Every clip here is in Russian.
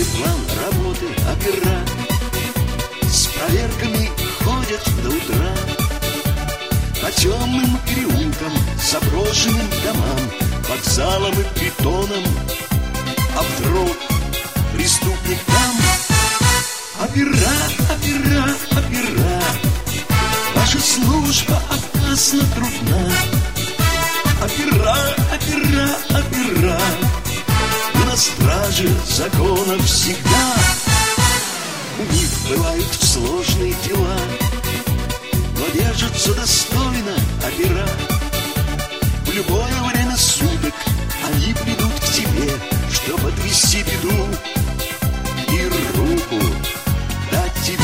план работы опера с проверками ходят до утра по темным переулкам, заброшенным домам, вокзалам и притонам. А вдруг преступник там? Опера, опера, опера, ваша служба опасно трудна. Опера, опера, опера, вы на страже закона всегда. У них бывают сложные дела, но держатся достойно опера. В любое время суток они придут к тебе, чтобы отвести беду и руку дать тебе.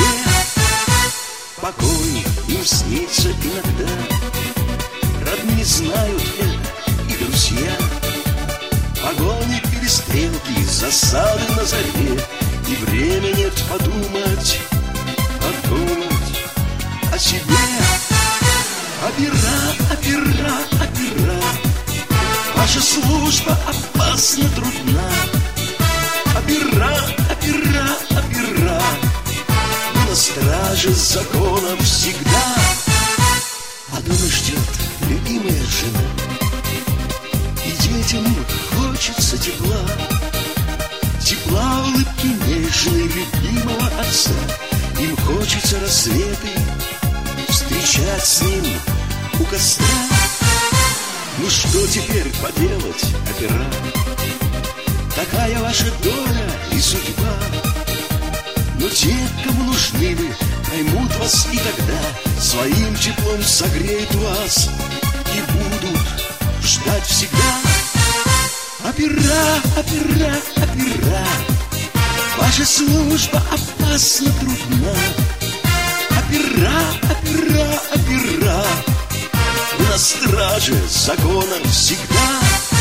Покой им снится иногда, родные знают это и друзья. Погони, перестрелки, засады на заре, и время нет подумать, подумать о себе. Опера, опера, опера, ваша служба опасно трудна. Опера, опера, опера, вы на страже закона всегда. А дома ждет любимая жена, и детям хочется тепла. Тепла, улыбки нежной любимого отца. Им хочется рассветы встречать с ним у костра. Ну что теперь поделать, опера? Такая ваша доля и судьба. Но те, кому нужны вы, поймут вас и тогда своим теплом согреют вас и будут ждать всегда. Опера, опера, опера, ваша служба опасно трудна. Опера, опера, опера, вы на страже закона всегда.